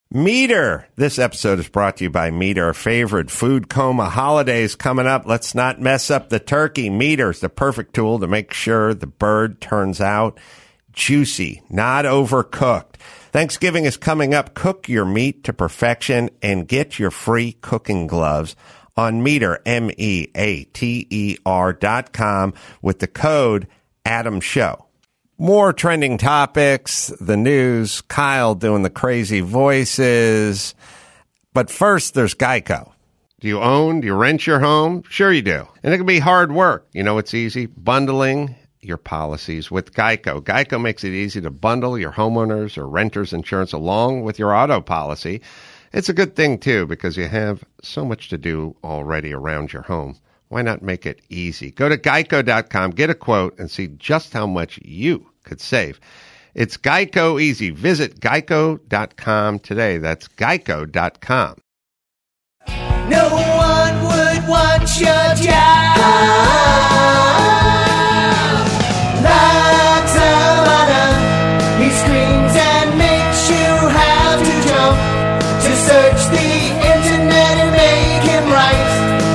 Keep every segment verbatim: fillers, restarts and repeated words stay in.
Meter. This episode is brought to you by Meter, our favorite food coma. Holidays coming up. Let's not mess up the turkey. Meter is the perfect tool to make sure the bird turns out juicy, not overcooked. Thanksgiving is coming up. Cook your meat to perfection and get your free cooking gloves on Meter, M E A T E R dot com with the code Adam Show. More trending topics, the news, Kyle doing the crazy voices. But first, there's Geico. Do you own, do you rent your home? Sure you do. And it can be hard work. You know, it's easy. Bundling your policies with Geico. Geico makes it easy to bundle your homeowners or renters insurance along with your auto policy. It's a good thing, too, because you have so much to do already around your home. Why not make it easy? Go to geico dot com, get a quote, and see just how much you could save. It's Geico easy. Visit geico dot com today. That's geico dot com. No one would want your job. Like Savannah, he screams and makes you have to jump to search the internet and make him right.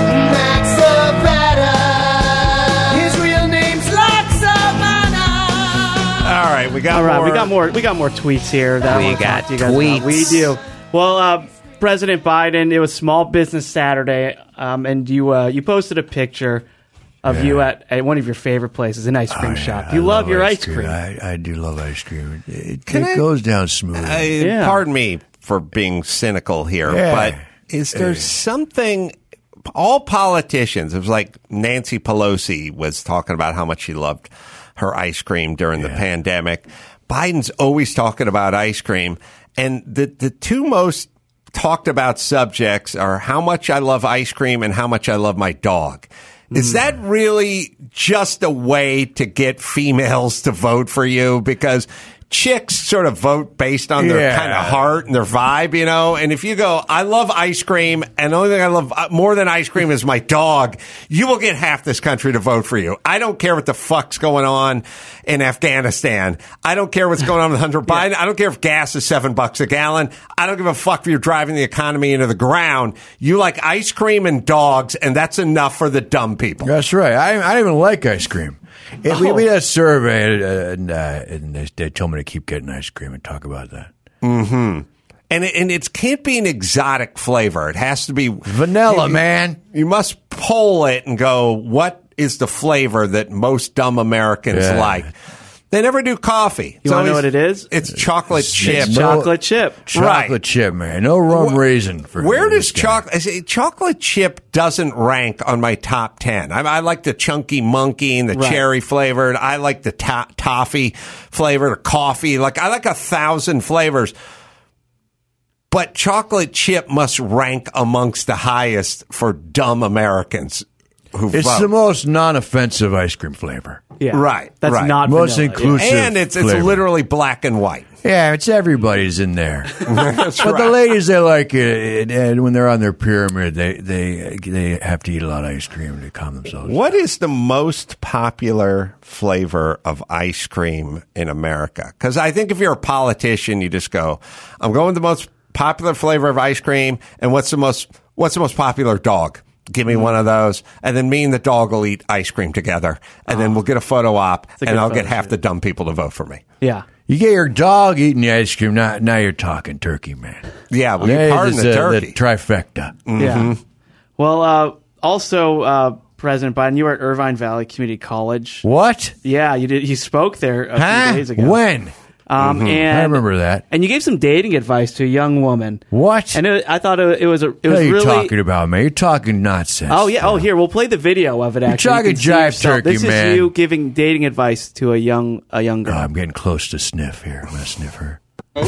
All right, we got All right, more. we got more. We got more tweets here. That We I wanna got talk to you guys tweets. about. We do. Well, uh, President Biden. It was Small Business Saturday, um, and you uh, you posted a picture of Yeah. you at, at one of your favorite places, an ice cream Oh, shop. yeah, You I love, your ice cream. cream. I, I do love ice cream. It, it, Can it I- goes down smooth. Uh, Yeah. Pardon me for being cynical here, Yeah. but is there Yeah. something? All politicians, it was like Nancy Pelosi was talking about how much she loved her ice cream during the Yeah. pandemic. Biden's always talking about ice cream. And the, the two most talked about subjects are how much I love ice cream and how much I love my dog. Is that really just a way to get females to vote for you? Because chicks sort of vote based on their Yeah. kind of heart and their vibe, you know? And if you go, I love ice cream, and the only thing I love more than ice cream is my dog, you will get half this country to vote for you. I don't care what the fuck's going on in Afghanistan. I don't care what's going on with Hunter Biden. I don't care if gas is seven bucks a gallon. I don't give a fuck if you're driving the economy into the ground. You like ice cream and dogs, and that's enough for the dumb people. That's right. I, I don't even like ice cream. It, we, we had a survey, uh, and, uh, and they, they told me to keep getting ice cream and talk about that. Mm-hmm. And it, and it can't be an exotic flavor. It has to be Vanilla, you, man. You must poll it and go, what is the flavor that most dumb Americans Yeah. like? They never do coffee. You want to know what it is? It's chocolate chip. no- Chocolate chip. Chocolate Right. chip, man. No rum Wh- raisin. For Where this does guy. chocolate chocolate chip doesn't rank on my top ten? I, I like the chunky monkey and the Right. cherry flavored. I like the to- toffee flavored or coffee. Like I like a thousand flavors. But chocolate chip must rank amongst the highest for dumb Americans who It's vote. the most non-offensive ice cream flavor. Yeah, Right, That's right. not Most vanilla. inclusive. and it's it's flavor. literally black and white. Yeah, it's everybody's in there. That's But right. the ladies, they like it, and when they're on their pyramid, they they they have to eat a lot of ice cream to calm themselves. What is the most popular flavor of ice cream in America? Because I think if you're a politician, you just go, I'm going with the most popular flavor of ice cream, and what's the most what's the most popular dog? Give me one of those, and then me and the dog will eat ice cream together, and then we'll get a photo op, a and good I'll photo get half shoot. the dumb people to vote for me. Yeah. You get your dog eating the ice cream. Now, now you're talking turkey, man. Yeah, well, There you pardon is, the uh, turkey. the trifecta. Yeah. Well, uh, also, uh, President Biden, you were at Irvine Valley Community College. What? Yeah, you did. You spoke there a Huh? few days ago. When? Um, and, I remember that. And you gave some dating advice to a young woman. What? And it, I thought it, it was a. It What was are you really. talking about, man? You're talking nonsense. Oh yeah. Oh, now. here we'll play the video of it. Actually, talking You can see jive yourself. turkey, this man. is you giving dating advice to a young a young Oh, girl. I'm getting close to sniff here. I'm going to sniff her. All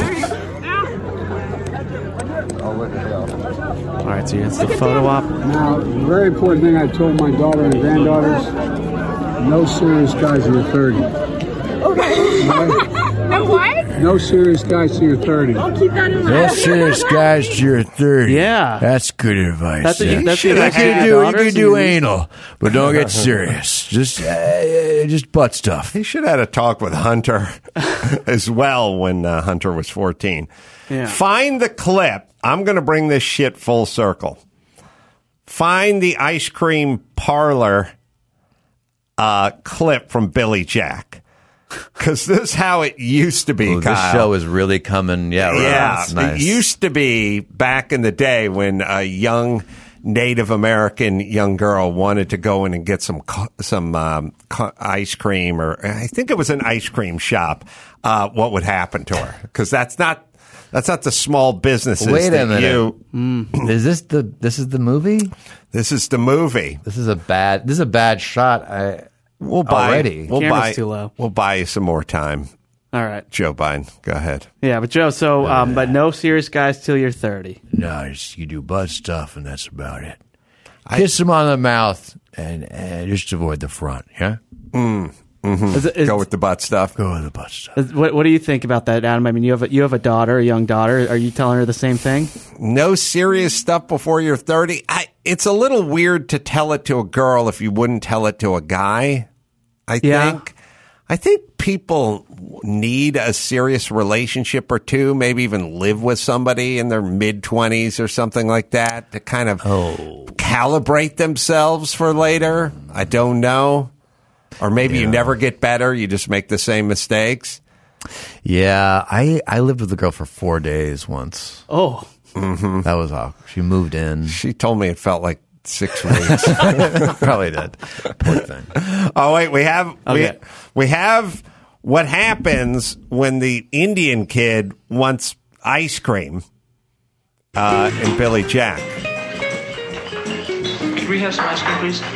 right, so here's the photo op. Now, the very important thing I told my daughter and granddaughters, no serious guys in the thirties. No what? No serious guys till you're thirty. No serious guys till you're thirty. Yeah. That's good advice. That's a- yeah. that's the you advice can for do, your you can daughters do and- anal, but don't get serious. Just, uh, just butt stuff. He should have had a talk with Hunter as well when uh, Hunter was fourteen. Yeah. Find the clip. I'm going to bring this shit full circle. Find the ice cream parlor uh, clip from Billy Jack. Because this is how it used to be, Ooh, Kyle. this show is really coming. Yeah, right. Yeah, That's nice. it used to be back in the day when a young Native American young girl wanted to go in and get some co- some um, co- ice cream, or I think it was an ice cream shop. Uh, what would happen to her? Because that's not that's not the small businesses. Wait a that minute. You, Mm. Is this the this is the movie? this is the movie. This is a bad this is a bad shot. I We'll buy. Already. We'll Camera's buy. too low. We'll buy you some more time, All right. Joe Biden. Go ahead. Yeah, but Joe, so, um, but no serious guys till you're thirty. No, just, you do butt stuff, and that's about it. Kiss them on the mouth, and, and just avoid the front. Yeah, Is it- is- Go with the butt stuff. go with the butt stuff. is- what, what do you think about that, Adam? I mean, you have a, you have a daughter, a young daughter. Are you telling her the same thing? No serious stuff before you're thirty. I, it's a little weird to tell it to a girl if you wouldn't tell it to a guy. I Yeah. think. I think people need a serious relationship or two, maybe even live with somebody in their mid twenties or something like that to kind of calibrate themselves for later. I don't know. Or maybe you never get better. You just make the same mistakes. yeah, I I lived with a girl for four days once. Oh, That was awkward. She moved in. She told me it felt like six weeks. Probably did. Poor thing. Oh wait, we have Okay. we we have what happens when the Indian kid wants ice cream uh, in Billy Jack. Could we have some ice cream, please?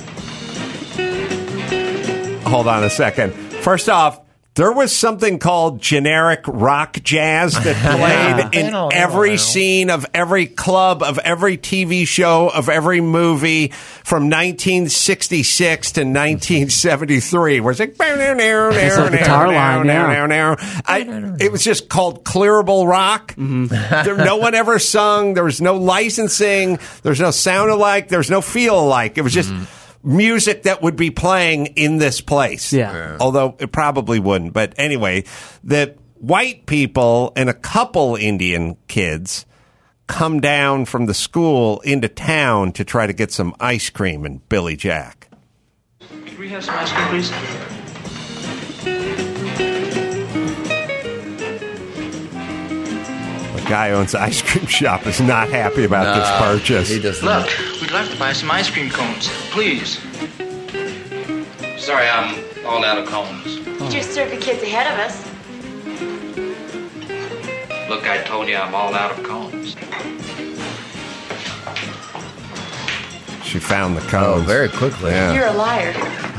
Hold on a second. First off, there was something called generic rock jazz that played in every scene of every club, of every T V show, of every movie from nineteen sixty-six to nineteen seventy-three. Where it's like, a guitar line, yeah. I, it was just called clearable rock. There, no one ever sung. There was no licensing. There was no sound alike. There was no feel alike. It was just music that would be playing in this place. Yeah. Yeah. Although it probably wouldn't. But anyway, the white people and a couple Indian kids come down from the school into town to try to get some ice cream in Billy Jack. Could we have some ice cream, please? The guy who owns the ice cream shop is not happy about this purchase. He just Look, we'd like to buy some ice cream cones, please. Sorry, I'm all out of cones. You just served the kids ahead of us. Look, I told you I'm all out of cones. She found the oh, cones. very quickly. Yeah. You're a liar.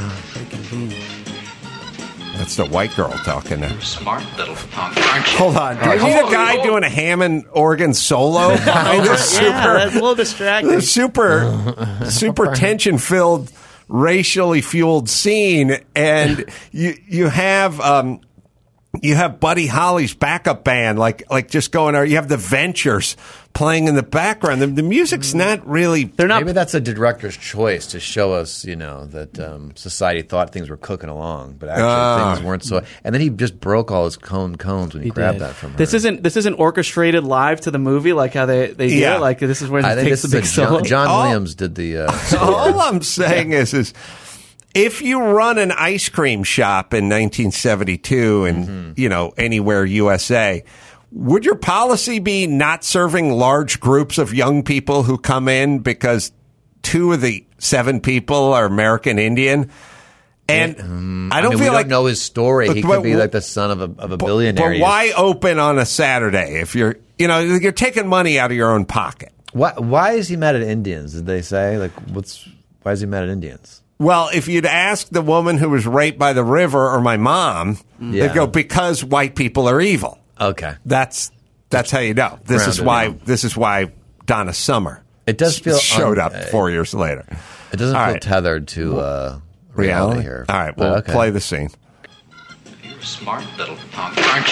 That's the white girl talking there. Smart little punk, aren't you? Hold on. Do we need a guy doing a Hammond organ solo? behind this yeah, super, that's a little distracting. super, super tension-filled, racially fueled scene, and you you have um, you have Buddy Holly's backup band, like like just going. Or you have the Ventures playing in the background. The, the music's not really. They're not. Maybe that's a director's choice to show us, you know, that um, society thought things were cooking along, but actually Ah. things weren't so. And then he just broke all his cone cones when he, He grabbed did. that from her. This isn't this isn't orchestrated live to the movie like how they they do Yeah. it. Like this is where I he think takes this the is big a solo. John, John Oh. Williams did the. Uh, All I'm saying is, is if you run an ice cream shop in nineteen seventy-two and, Mm-hmm. you know, anywhere U S A, would your policy be not serving large groups of young people who come in because two of the seven people are American Indian? And I I don't mean, we feel don't like know his story. He But- could be like the son of a, of a billionaire. But why open on a Saturday if you're, you know, you're taking money out of your own pocket? Why, why is he mad at Indians? Did they say like what's? Why is he mad at Indians? Well, if you'd ask the woman who was raped by the river or my mom, Yeah. they'd go, because white people are evil. Okay, That's that's how you know. This is Grounded, why yeah. this is why Donna Summer it does feel showed un- up four years later. It doesn't All feel right. tethered to uh, reality Reality here. All right, But well, okay. play the scene. You're a smart little punk, aren't you?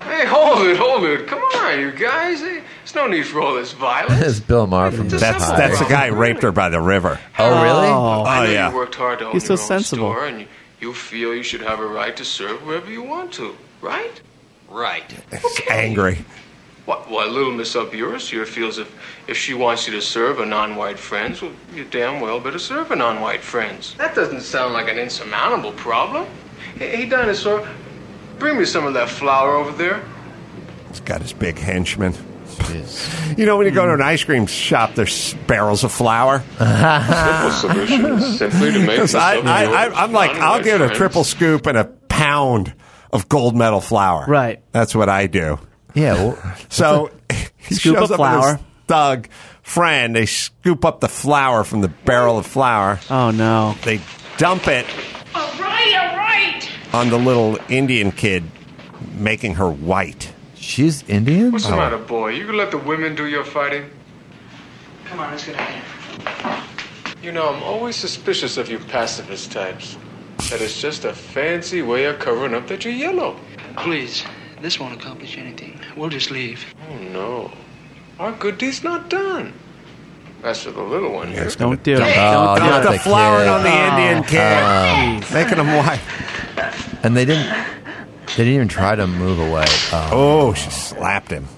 Hey, hold it, hold it. Come on, you guys. Hey, there's no need for all this violence. It's Bill Maher from It's a That's simple that's the guy who problem. raped her by the river. Oh, really? Oh. I Oh, know yeah. you worked hard to own He's so your own sensible. store, and you, you feel you should have a right to serve wherever you want to, right? Right. He's angry. What, what, little Miss Up Yours here feels if, if she wants you to serve her non-white friends, well, you damn well better serve her non-white friends. That doesn't sound like an insurmountable problem. Hey, hey, Dinosaur, bring me some of that flour over there. He's got his big henchman. You know, when you go to an ice cream shop, there's barrels of flour. Simple solution, simply to make Miss I, Up I, Yours I, I'm like, I'll non-white give it a friends. triple scoop and a pound of gold medal flour. Right. That's what I do. Yeah. Well, So he Scoop shows of up with flour. his thug friend. They scoop up the flour from the barrel of flour. Oh, no. They dump it All right, all right. on the little Indian kid, making her white. she's Indian? What's the matter, boy? You can let the women do your fighting? Come on, let's get out of here. You know, I'm always suspicious of you pacifist types. That it's just a fancy way of covering up that you're yellow. Please, this won't accomplish anything. We'll just leave. Oh, no. Our good deed's not done. As for the little one here. Don't do it. Oh, Don't do not it. the, the flour kid. on the Indian kid, making him white. And they didn't. They didn't even try to move away. Oh. Oh, she slapped him.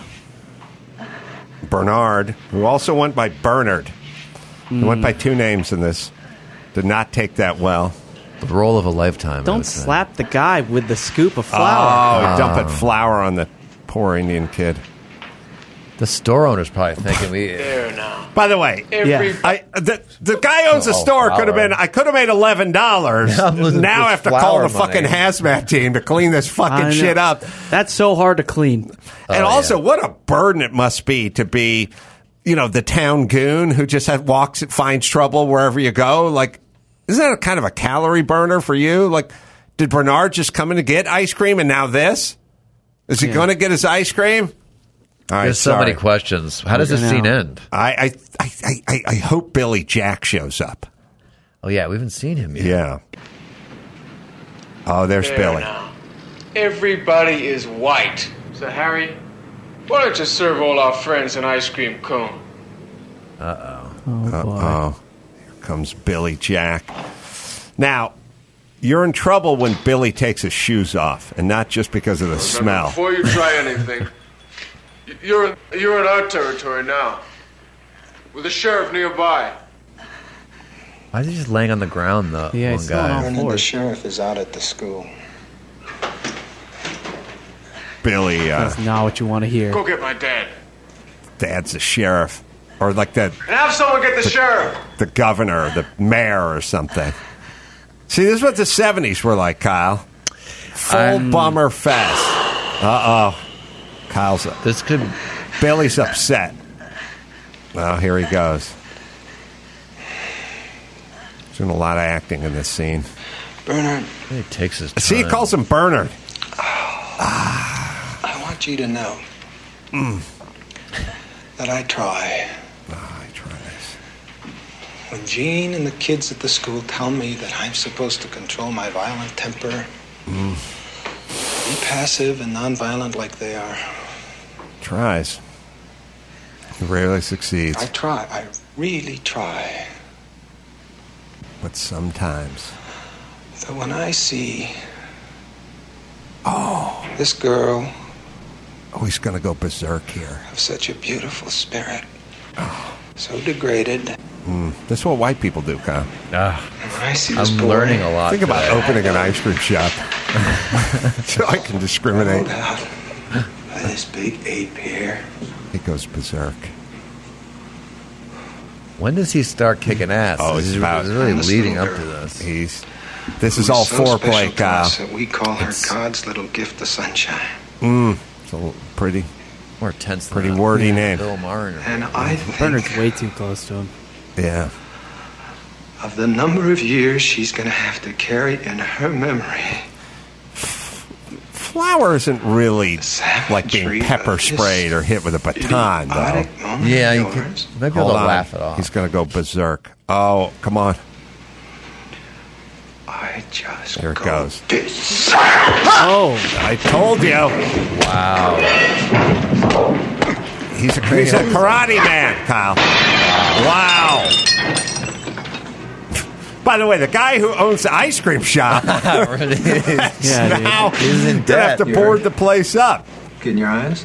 Bernard, who also went by Bernard, he went by two names in this, did not take that well. The role of a lifetime. I Don't would say. slap the guy with the scoop of flour. Oh, dumping flour on the poor Indian kid. The store owner's probably thinking we. There now. By the way, Every I, the, the guy owns a Oh, store. Could have flour. been. I could have made eleven dollars. I'm losing Now I this have to call flour the fucking money. hazmat team to clean this I fucking know. shit up. That's so hard to clean. And Oh, also, yeah. what a burden it must be to be, you know, the town goon who just has, walks, finds trouble wherever you go. Like, isn't that a kind of a calorie burner for you? Like, did Bernard just come in to get ice cream and now this? Is he Yeah. going to get his ice cream? All right, There's so sorry. many questions. How does this I know. scene end? I, I, I, I, I hope Billy Jack shows up. Oh yeah, we haven't seen him yet. Yeah. Oh, there's There Billy. now. Everybody is white. So, Harry, why don't you serve all our friends an ice cream cone? Oh, boy. Oh, here comes Billy Jack. Now, you're in trouble when Billy takes his shoes off, and not just because of the smell. Before you try anything, y- you're you're in our territory now, with the sheriff nearby. Why is he just laying on the ground, though? Yeah, one he's still on guy. all Vernon, the fours. sheriff is out at the school. Billy, uh, That's not what you want to hear. Go get my dad, dad's the sheriff, or like the and have someone get the sheriff. the governor, or the mayor, or something. See, this is what the seventies were like, Kyle. Full I'm- bummer fest. Uh oh, Kyle's This could. Billy's upset. Well, here he goes. He's doing a lot of acting in this scene. Bernard, He takes his time. See, he calls him Bernard. I want you to know that I try. Oh, he tries. When Jean and the kids at the school tell me that I'm supposed to control my violent temper, be passive and nonviolent like they are, Tries. He rarely succeeds, I try. I really try. but sometimes. So when I see, oh, this girl Oh, he's going to go berserk here. of such a beautiful spirit, so degraded, That's what white people do, Kyle. Ah, and when I see this I'm boy learning a lot. Think about today. opening an ice cream shop so I can discriminate. pulled out by this big ape here. He goes berserk. When does he start kicking ass? Oh, This it's is about- really This leading little up to girl. this. He's. This is Who's all so foreplay, special to Kyle. us that we call her It's- God's little gift of sunshine. It's a little pretty. More tense. Than Pretty that. wordy name. Bill Maher. And I think Bernard's way too close to him. Yeah. of the number of years she's going to have to carry in her memory. Flour isn't really Savagery like being pepper of this sprayed or hit with a baton, though. idiotic moment Yeah, of you, could, yours. you might be able Hold to on. laugh it off. He's going to go berserk. Oh, come on. I I just Here it go goes. Oh, I told you. Wow. He's a, he's a karate man, Kyle. Wow. By the way, the guy who owns the ice cream shop Really? yeah, dude. now He's in gonna have debt. to board the place up. Get in your eyes?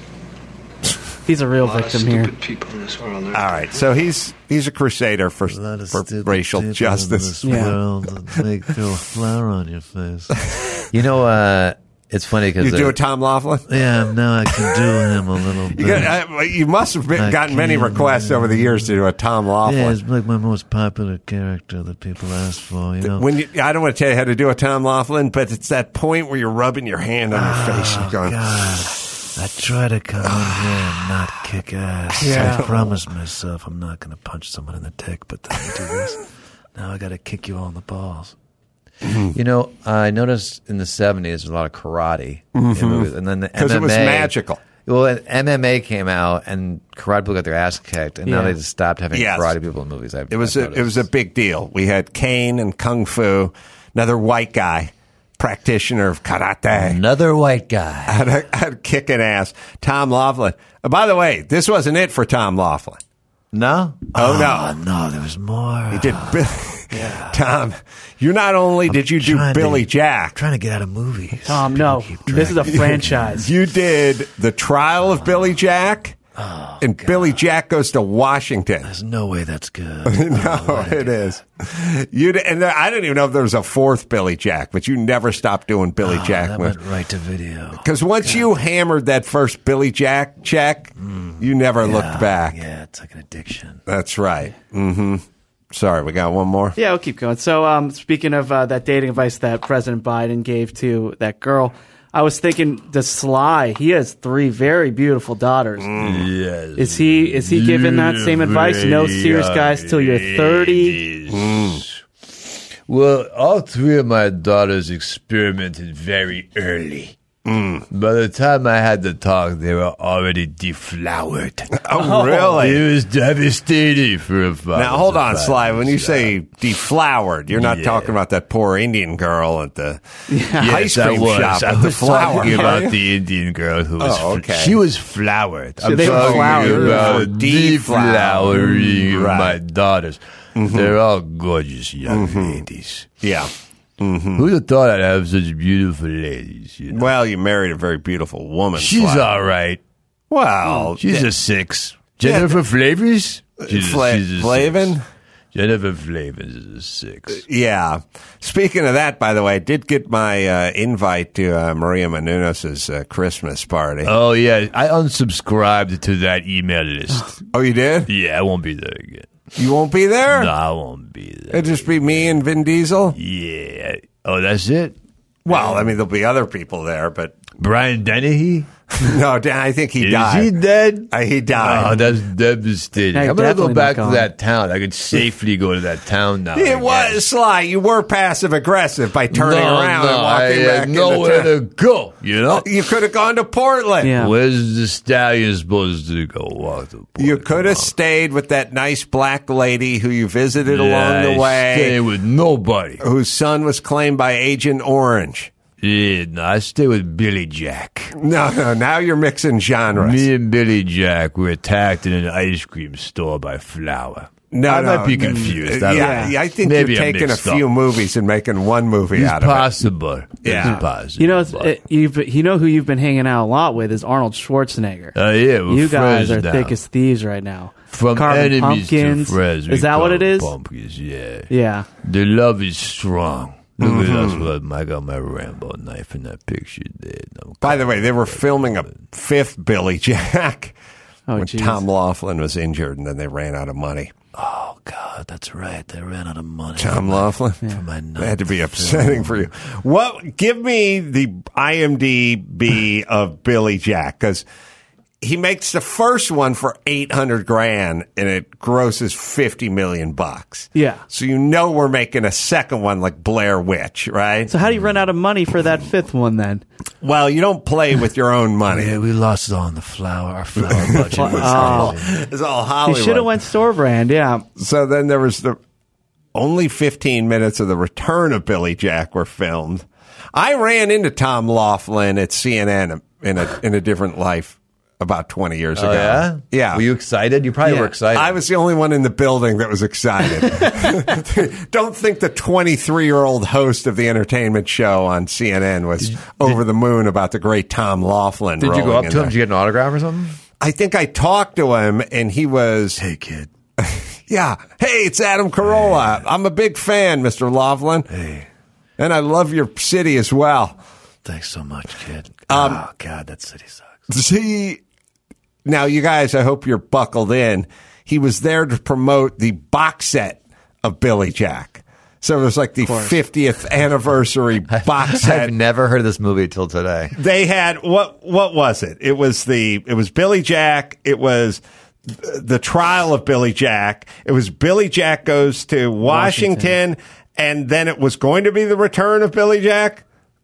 He's a real A lot of victim here. stupid people in this world. All right, so he's he's a crusader for, A lot of for stupid racial people justice. in this Yeah. world that make throw a flower on your face. You know, uh, it's funny because You do a Tom Laughlin? Yeah, now I can do him a little bit. You, got, uh, you must have been, I gotten many can't, requests over the years to do a Tom Laughlin. Yeah, it's like my most popular character that people ask for. You know, When you, I don't want to tell you how to do a Tom Laughlin, but it's that point where you're rubbing your hand on your face and going, God, I try to come in here and not kick ass. Yeah. I promised myself I'm not going to punch someone in the dick, but then I do this. Now I got to kick you all in the balls. You know, I noticed in the seventies there's a lot of karate in movies, and then the M M A, because it was magical. Well, and M M A came out, and karate people got their ass kicked, and now Yeah. they just stopped having Yes. karate people in movies. I've, It was I've a, it was a big deal. We had Kane and Kung Fu, another white guy, practitioner of karate. Another white guy. Had a, had a kicking ass. Tom Laughlin. Uh, by the way, this wasn't it for Tom Laughlin. No? Oh, Oh, no. no, there was more. He did. Bi- Tom, you not only did you do trying to- Billy Jack, I'm trying to get out of movies. Tom, People no. keep This is a dragging- franchise. you did The Trial of Billy Jack, Oh, and Billy Jack Goes to Washington. There's no way that's good. No, it is. You d- and there, I don't even know if there was a fourth Billy Jack, but you never stopped doing Billy Oh, Jack that movies. went right to video. Because once you hammered that first Billy Jack check, you never looked Yeah, back. Yeah, it's like an addiction. That's right. Mm-hmm. Sorry, we got one more. Yeah, we'll keep going. So, um, speaking of uh, that dating advice that President Biden gave to that girl, I was thinking the Sly. He has three very beautiful daughters. Yes. Is he is he giving that same advice? No serious guys till you're thirty. Well, all three of my daughters experimented very early. By the time I had to talk, they were already deflowered. Oh, really? It was devastating for a father. Now, hold to on, find Sly. When you himself. say deflowered, you're not Yeah. talking about that poor Indian girl at the Yes, ice I cream was. shop I with the was flower. talking are about you? the Indian girl who was. Oh, okay. She was flowered. I'm they were talking flowered. about Deflowered. deflowering Right. my daughters. They're all gorgeous young ladies. Yeah. Who'd have thought I'd have such beautiful ladies? You know? Well, you married a very beautiful woman. She's Sly. all right. Well, She's yeah, a six. Jennifer Flavors? She's, Fla- a, she's a Flavin? six. Jennifer Flavors is a six. Yeah. Speaking of that, by the way, I did get my uh, invite to uh, Maria Menounos' uh, Christmas party. Oh, yeah. I unsubscribed to that email list. Oh, you did? Yeah, I won't be there again. You won't be there? No, I won't be there. It'll just be me and Vin Diesel? Yeah. Oh, that's it? Well, I mean, there'll be other people there, but Brian Dennehy? no, Dan, I think he Is died. he dead? Uh, he died. Oh, that's devastating. Yeah, I'm going to go definitely back not to gone. that town. I could safely go to that town now. It again. was Sly. You were passive aggressive by turning no, around no, and walking I back had nowhere into to town. go, you know? You could have gone to Portland. Yeah. Where's the stallion supposed to go walk to? You could have stayed with that nice black lady who you visited along the way, Stay with nobody. whose son was claimed by Agent Orange. Yeah, no, I stay with Billy Jack. No, no, now you're mixing genres. Me and Billy Jack were attacked in an ice cream store by Flower. no, I no, might be no. confused. Uh, I don't yeah, know. I think Maybe you're I'm taking a mixed few up. movies and making one movie It's out of possible. Yeah. It's possible. You know, it's, it, you've you know who you've been hanging out a lot with is Arnold Schwarzenegger. Oh, yeah, we're you guys friends are now. thick as thieves right now. From Carving enemies pumpkins. to friends. we Is that what it carve is? Pumpkins, yeah. Yeah. The love is strong. Look Mm-hmm. at us. Look, I got my Rambo knife in that picture there. I'm it. By the way, they were filming a fifth Billy Jack Oh, when geez. Tom Laughlin was injured, and then they ran out of money. Oh, God, that's right. They ran out of money. Tom Laughlin. For my That had to be ninth upsetting film. for you. What? Give me the I M D B of Billy Jack, because he makes the first one for eight hundred grand, and it grosses fifty million bucks. Yeah. So you know we're making a second one like Blair Witch, right? So how do you run out of money for that fifth one then? Well, you don't play with your own money. Yeah, we lost it all on the flour. Our flour budget was Oh. crazy. It's all You Hollywood. should have went store brand. Yeah. So then there was the only fifteen minutes of the return of Billy Jack were filmed. I ran into Tom Laughlin at C N N in a in a different life about twenty years Oh, ago. yeah? Yeah. Were you excited? You probably Yeah. were excited. I was the only one in the building that was excited. Don't think the twenty-three-year-old host of the entertainment show on C N N was did, over the moon about the great Tom Laughlin. Did you go up to there. him? Did you get an autograph or something? I think I talked to him, and he was, "Hey, kid." Yeah. Hey, it's Adam Carolla. Hey. I'm a big fan, Mister Laughlin. Hey. And I love your city as well. Thanks so much, kid. Um, oh, God, that city sucks. See, now, you guys, I hope you're buckled in. He was there to promote the box set of Billy Jack. So it was like the fiftieth anniversary box set. I've never heard of this movie till today. They had, what What was it? It was the it was Billy Jack. It was the trial of Billy Jack. It was Billy Jack goes to Washington, Washington. And then it was going to be the return of Billy Jack.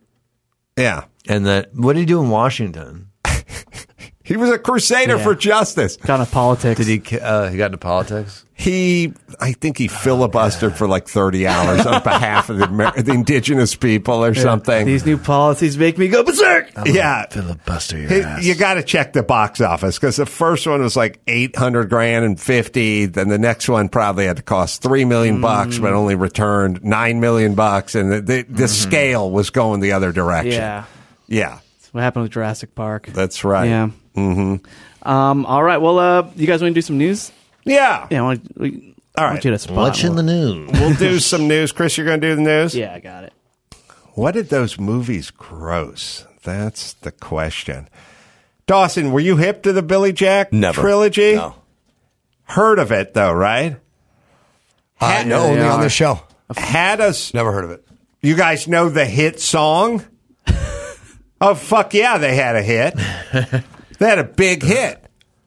Yeah. And then, what did he do in Washington? He was a crusader yeah. for justice. Got into politics. Did he? Uh, he got into politics. He, I think he filibustered oh, for like thirty hours on behalf of the, the indigenous people or yeah. something. These new policies make me go berserk. I'm yeah, filibuster your he, ass. You got to check the box office because the first one was like eight hundred grand and fifty. Then the next one probably had to cost three million mm. bucks, but only returned nine million bucks, and the the, the mm-hmm. scale was going the other direction. Yeah, yeah. That's what happened with Jurassic Park. That's right. Yeah. Mm-hmm. Um, all right. Well, uh, you guys want to do some news? Yeah. Yeah. I want, we, all I right. want you to spot. What's in the news? We'll do some news. Chris, you're going to do the news? Yeah, I got it. What did those movies gross? That's the question. Dawson, were you hip to the Billy Jack Never. trilogy? No. Heard of it, though, right? I uh, know, only on this show. Had us. Never heard of it. You guys know the hit song? Oh, fuck yeah, they had a hit. They had a big hit.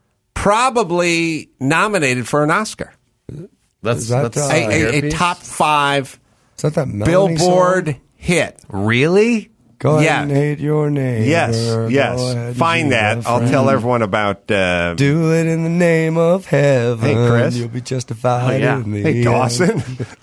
Probably nominated for an Oscar. That's, that, that's uh, a, a, a top five Is that that Billboard song? hit. Really? Go ahead yeah. and hate your neighbor. Yes, yes. Find that. I'll tell everyone about... Uh, Do it in the name of heaven. Hey, Chris. You'll be justified Oh, yeah. in me. Hey, Dawson.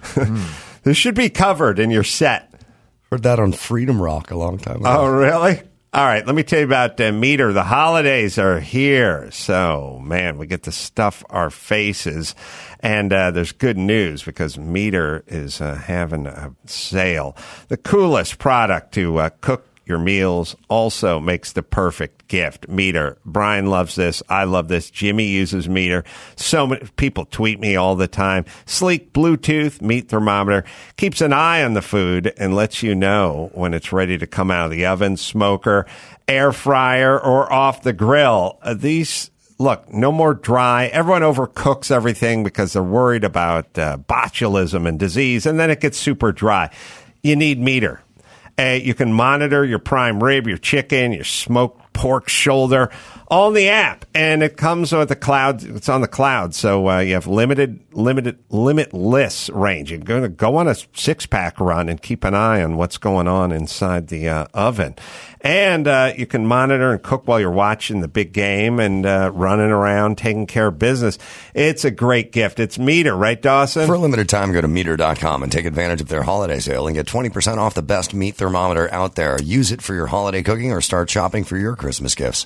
mm. This should be covered in your set. Heard that on Freedom Rock a long time ago. Oh, really? All right, let me tell you about uh, Meter. The holidays are here. So, man, we get to stuff our faces. And uh, there's good news because Meter is uh, having a sale. The coolest product to uh, cook your meals also makes the perfect gift. Meter. Brian loves this. I love this. Jimmy uses Meter. So many people tweet me all the time. Sleek Bluetooth meat thermometer keeps an eye on the food and lets you know when it's ready to come out of the oven, smoker, air fryer, or off the grill. Uh, these Look, no more dry. Everyone overcooks everything because they're worried about uh, botulism and disease, and then it gets super dry. You need Meter. Uh, you can monitor your prime rib, your chicken, your smoked pork shoulder, all in the app. And it comes with the cloud. It's on the cloud. So uh, you have limited, limited, limitless range. You're going to go on a six-pack run and keep an eye on what's going on inside the uh, oven. And uh, you can monitor and cook while you're watching the big game and uh, running around, taking care of business. It's a great gift. It's Meter, right, Dawson? For a limited time, go to meter dot com and take advantage of their holiday sale and get twenty percent off the best meat thermometer out there. Use it for your holiday cooking or start shopping for your Christmas gifts.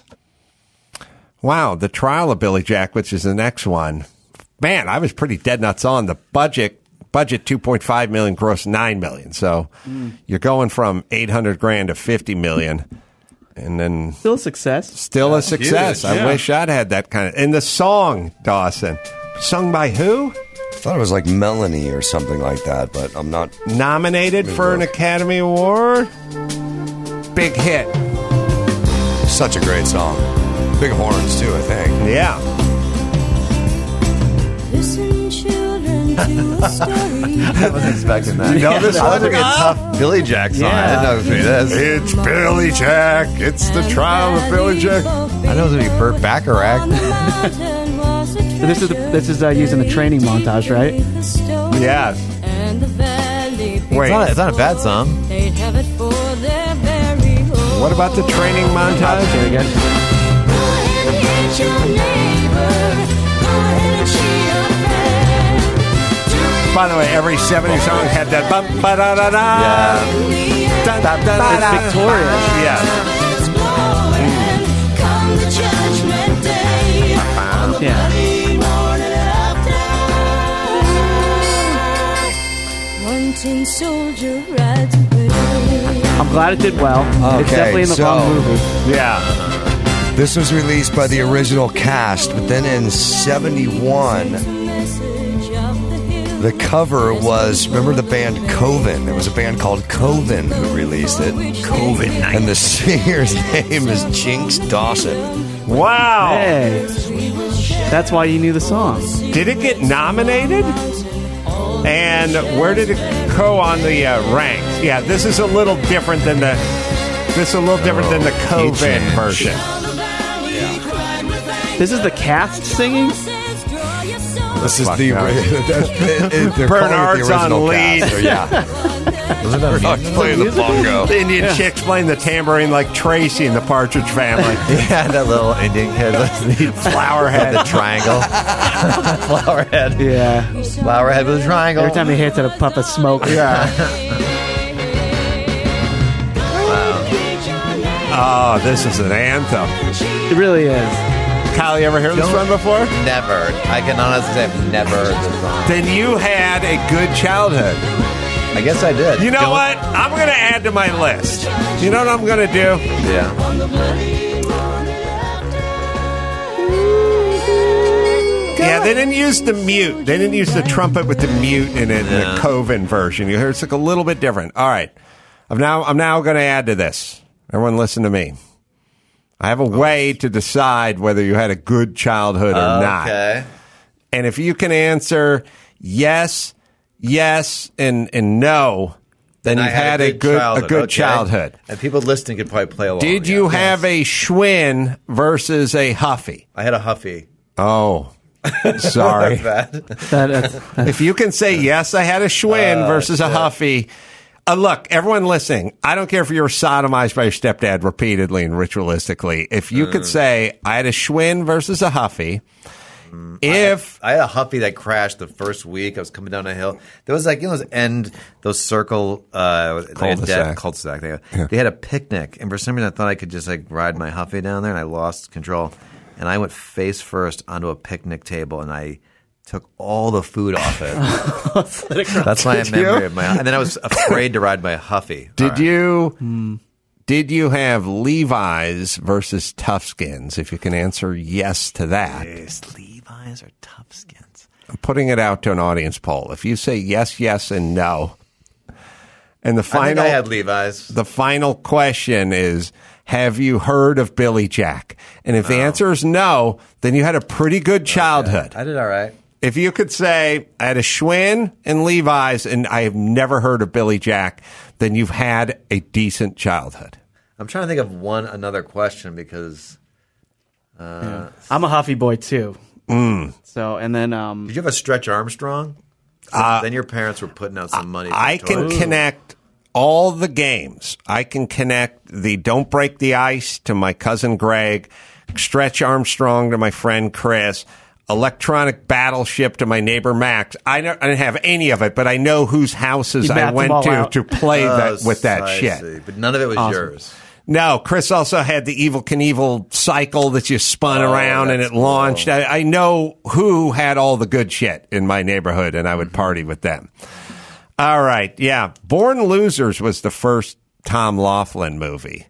Wow, the trial of Billy Jack, which is the next one. Man, I was pretty dead nuts on the budget. Budget two point five million, gross nine million. So mm. you're going from eight hundred grand to fifty million, and then still a success. Still a success. Huge, yeah. I wish I'd had that kind of. And the song, Dawson, sung by who? I thought it was like Melanie or something like that, but I'm not nominated for an Academy Award. Big hit. Such a great song. Big horns too, I think. Yeah. Listen, children, to a story. I wasn't expecting that. You know this I one? was like a tough Billy Jack song. Yeah. I didn't know it was going to be this. It's Billy Jack. It's the trial of Billy Jack. I know it was going to be Burt Bacharach. So this is the, this is uh, using the training montage, right? Yes. Wait, it's not, it's not a bad song. What about the training montage? Say it again. Your neighbor, go ahead and cheat a friend. Do it By the way, every seventies song had that bum ba da da da. Yeah. Dun, dun, dun, It's dun. Victoria. Yeah. Yeah. One tin soldier rides away. I'm glad it did well. It's Okay, definitely in the so- wrong movie. Yeah. This was released by the original cast, but then in seventy-one, the cover was, remember the band Coven? There was a band called Coven who released it. Coven. And the singer's name is Jinx Dawson. Wow. Hey. That's why you knew the song. Did it get nominated? And where did it go on the uh, ranks? Yeah, this is a little different than the. This is a little different than the Coven version. This is the cast singing? This is Fuck the. no. They're Bernard's calling it the original on lead. cast, or yeah. Wasn't that Bernard's playing the bongo? The Indian chick's playing the tambourine like Tracy in the Partridge Family. Yeah, that little Indian kid. Flowerhead. The triangle. Flowerhead. Yeah. Flowerhead with a triangle. Every time he hits it, a puff of smoke. Yeah. Oh, this is an anthem. It really is. Kyle, you ever heard this one before? Never. I can honestly say I've never heard this song. Then you had a good childhood. I guess I did. You know Don't- what? I'm going to add to my list. You know what I'm going to do? Yeah. Yeah, they didn't use the mute. They didn't use the trumpet with the mute in it in Yeah. the Coven version. You hear it's like a little bit different. All right. I'm now I'm now going to add to this. Everyone listen to me. I have a way to decide whether you had a good childhood or not. Okay. And if you can answer yes, yes, and and no, then you've I had, a good childhood, a good okay? childhood. And people listening could probably play along. Did yeah. you have a Schwinn versus a Huffy? I had a Huffy. Oh, sorry. Bad. That, that's, If you can say yes, I had a Schwinn Oh, versus a shit. Huffy. Uh, look, everyone listening, I don't care if you were sodomized by your stepdad repeatedly and ritualistically. If you could say I had a Schwinn versus a Huffy, if I had a Huffy that crashed the first week. I was coming down a hill. There was like, you know, those end, those circle, uh, like a Cul-de-sac. dead cul-de-sac. They, Yeah. they had a picnic, and for some reason I thought I could just like ride my Huffy down there, and I lost control. And I went face first onto a picnic table, and I took all the food off it. That's my Did memory you? of my. And then I was afraid to ride my Huffy. did All right. you did you have Levi's versus Toughskins? If you can answer yes to that, Yes, Levi's or Toughskins? I'm putting it out to an audience poll. If you say yes, yes, and no, and the I think final I had Levi's. the final question is, have you heard of Billy Jack? And if the answer is no, then you had a pretty good childhood. I did all right. If you could say, I had a Schwinn and Levi's and I have never heard of Billy Jack, then you've had a decent childhood. I'm trying to think of one another question because. Uh, I'm a Huffy boy too. Mm. So and then um, Did you have a Stretch Armstrong? So Uh, then your parents were putting out some money. I for can toys. connect all the games. I can connect the Don't Break the Ice to my cousin Greg, Stretch Armstrong to my friend Chris, Electronic Battleship to my neighbor Max. I, don't, I didn't have any of it, but I know whose houses You I mapped them went all to out. to play Oh, that with that I shit. see. But none of it was Awesome. yours. No, Chris also had the Evil Knievel cycle that you spun Oh, around and it that's cool. launched. I, I know who had all the good shit in my neighborhood, and I would party with them. All right, yeah. Born Losers was the first Tom Laughlin movie.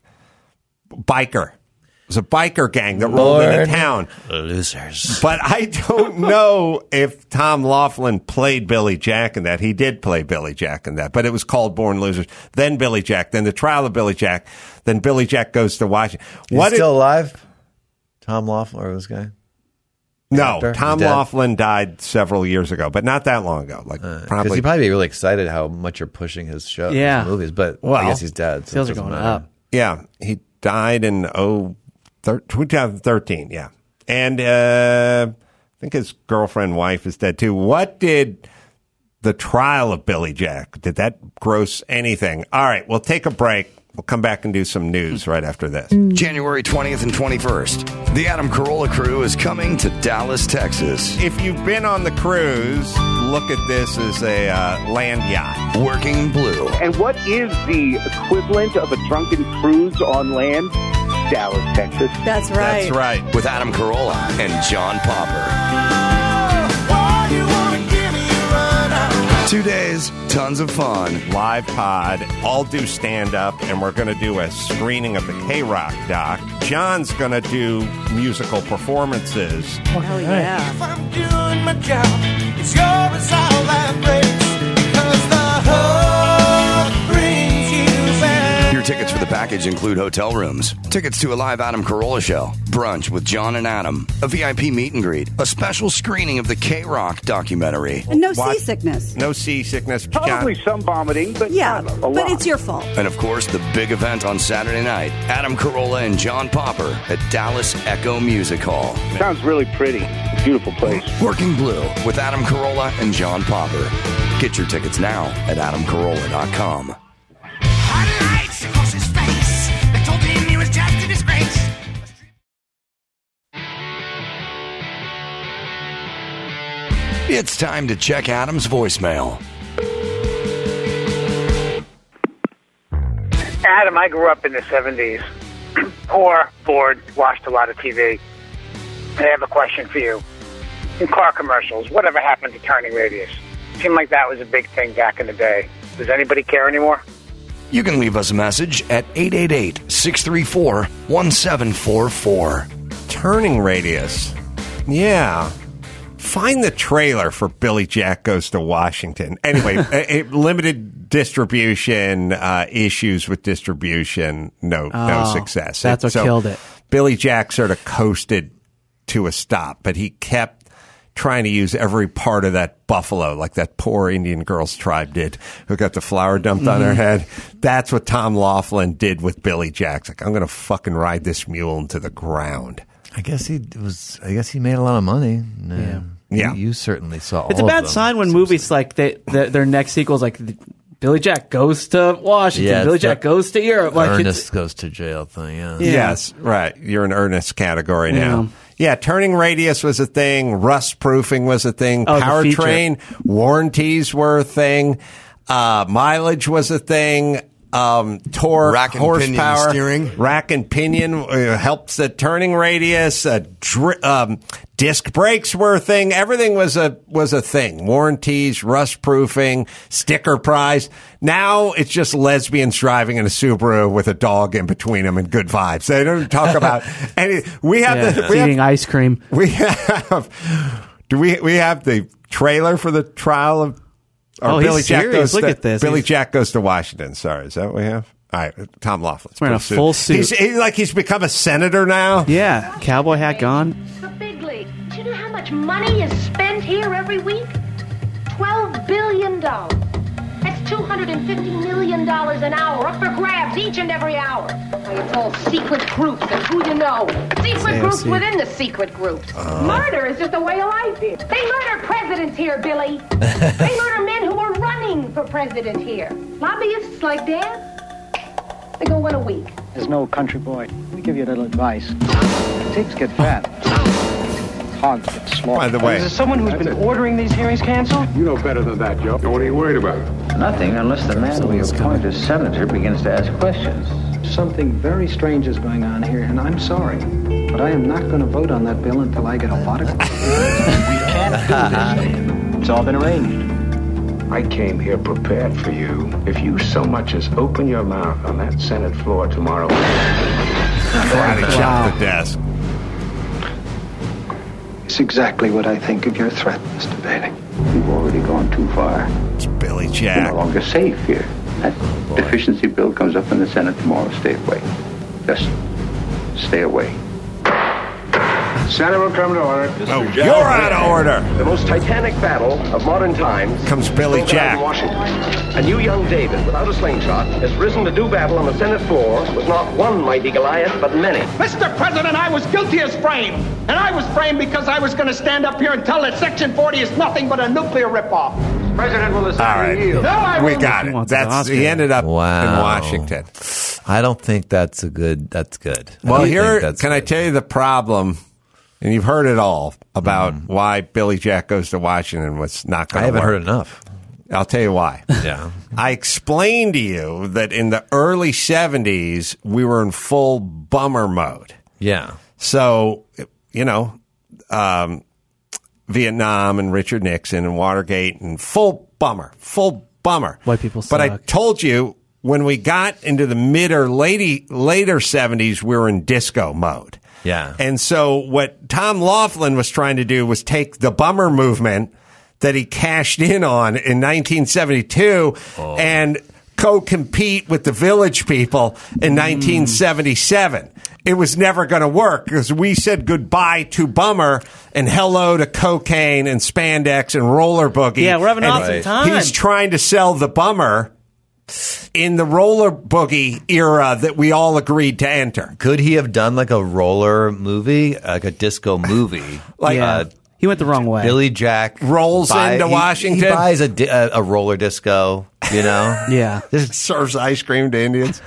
Biker. It was a biker gang that rolled into Born town. Losers. But I don't know if Tom Laughlin played Billy Jack in that. He did play Billy Jack in that, but it was called Born Losers. Then Billy Jack, then the trial of Billy Jack, then Billy Jack goes to Washington. He's What still did- alive? Tom Laughlin or this guy? No, actor? Tom He's dead? Laughlin died several years ago, but not that long ago. Like Because probably. you'd probably be really excited how much you're pushing his show, Yeah. his movies. But Well, I guess he's dead. So sales it are doesn't going matter. up. Yeah, he died in oh, thir- twenty thirteen. Yeah, and uh, I think his girlfriend, wife, is dead too. What did the trial of Billy Jack? Did that gross anything? All right, we'll take a break. We'll come back and do some news right after this. January twentieth and twenty-first, the Adam Carolla Crew is coming to Dallas, Texas. If you've been on the cruise, look at this as a uh, land yacht. Working Blue. And what is the equivalent of a drunken cruise on land? Dallas, Texas. That's right. That's right. With Adam Carolla and John Popper. Two days, tons of fun. Live pod, all do stand-up, and we're going to do a screening of the K-Rock doc. John's going to do musical performances. Oh, yeah. If I'm doing my job, it's your resolve that breaks, because the hook brings you back. Your tickets for the package include hotel rooms, tickets to a live Adam Carolla show, brunch with John and Adam, a V I P meet and greet, a special screening of the K-Rock documentary. And no What? seasickness. No seasickness. Probably John. some vomiting, but Yeah, not a but lot. it's your fault. And of course, the big event on Saturday night, Adam Carolla and John Popper at Dallas Echo Music Hall. Sounds really pretty. Beautiful place. Working Blue with Adam Carolla and John Popper. Get your tickets now at adam carolla dot com. Lights across his face. They told him he was just a disgrace. It's time to check Adam's voicemail. Adam, I grew up in the seventies. Poor, bored, watched a lot of T V. I have a question for you. In car commercials, whatever happened to turning radius? Seemed like that was a big thing back in the day. Does anybody care anymore? You can leave us a message at eight eight eight, six three four, one seven four four. Turning radius. Yeah. Find the trailer for Billy Jack Goes to Washington. Anyway, a, a limited distribution, uh, issues with distribution, no no Oh, success. that's what killed it. Billy Jack sort of coasted to a stop, but he kept trying to use every part of that buffalo, like that poor Indian girls tribe did, who got the flour dumped on Mm-hmm. her head. That's what Tom Laughlin did with Billy Jack. It's like, I'm going to fucking ride this mule into the ground. I guess he was. I guess he made a lot of money. Yeah. Yeah. You, you certainly saw. It's all a bad of them. sign when movies like they, the, their next sequels like Billy Jack goes to Washington, Yeah, Billy it's Jack the goes to Europe. Like Ernest it's, goes to jail thing. Yeah. Yeah. Yes, right. You're in Ernest category now. Yeah. Yeah, turning radius was a thing. Rust proofing was a thing. Oh, the Powertrain warranties were a thing. Uh, mileage was a thing. Um, torque, Rack and pinion horsepower, steering. rack and pinion uh, helps the turning radius. Uh, dri- um, disc brakes were a thing. Everything was a was a thing. Warranties, rust proofing, sticker prize. Now it's just lesbians driving in a Subaru with a dog in between them and good vibes. They don't talk about any. We have yeah, the we eating have, ice cream. we have do we we have the trailer for the trial of. Or Oh, Billy he's Jack serious. goes Look to, at this. Billy He's- Jack goes to Washington. Sorry, is that what we have? All right, Tom Laughlin's Wearing a pretty full suit. He's he, like he's become a senator now. Yeah, cowboy hat gone. The big league. Do you know how much money is spent here every week? Twelve billion dollars. That's two hundred and fifty million dollars an hour, up for grabs each and every hour. Why, it's all secret groups and who you know. Secret A O C. groups within the secret groups. Murder is just a way of life here. They murder presidents here, Billy. They murder men who are running for president here. Lobbyists like Dan, they go one a week. There's no country boy. We give you a little advice. Pigs get fat. Hogs get slaughtered. By the way, Is there someone who's been ordering these hearings canceled? You know better than that, Joe. What are you worried about? Nothing unless the man we appoint as senator begins to ask questions. Something very strange is going on here, and I'm sorry. But I am not going to vote on that bill until I get a lot of... we can't do this. It's all been arranged. I came here prepared for you. If you so much as open your mouth on that Senate floor tomorrow... karate chop the desk. It's exactly what I think of your threat, Mister Bailey. You've already gone too far. It's Billy You're Jack. no longer safe here. That deficiency bill comes up in the Senate tomorrow. Stay away. Just stay away. Senate will come to order. Oh, you're out of order. The most titanic battle of modern times Comes Billy is fought Jack. in Washington. And you, young David, without a slingshot, has risen to do battle on the Senate floor with not one mighty Goliath, but many. Mister President, I was guilty as framed. And I was framed because I was going to stand up here and tell that Section forty is nothing but a nuclear ripoff. President will All assign right, you. No, I we won't. got He it. wants an That's Oscar. he ended up Wow. in Washington. I don't think that's a good. That's good. I Well, don't here think that's can I good. tell you the problem, and you've heard it all about why Billy Jack Goes to Washington was not going I to work. haven't heard enough. I'll tell you why. Yeah. I explained to you that in the early seventies, we were in full bummer mode. Yeah. So, you know, um, Vietnam and Richard Nixon and Watergate and full bummer, full bummer. White people But I suck. told you when we got into the mid or late, later seventies, we were in disco mode. Yeah. And so what Tom Laughlin was trying to do was take the bummer movement that he cashed in on in nineteen seventy-two Oh. and co-compete with the Village People in nineteen seventy-seven. It was never going to work because we said goodbye to bummer and hello to cocaine and spandex and roller boogie. Yeah, we're having an And awesome time. He's trying to sell the bummer in the roller boogie era that we all agreed to enter. Could he have done like a roller movie, like a disco movie? Like, Yeah. uh, He went the wrong way. Billy Jack Rolls into he- Washington. He buys a, di- a, a roller disco, you know? Yeah. Serves ice cream to Indians.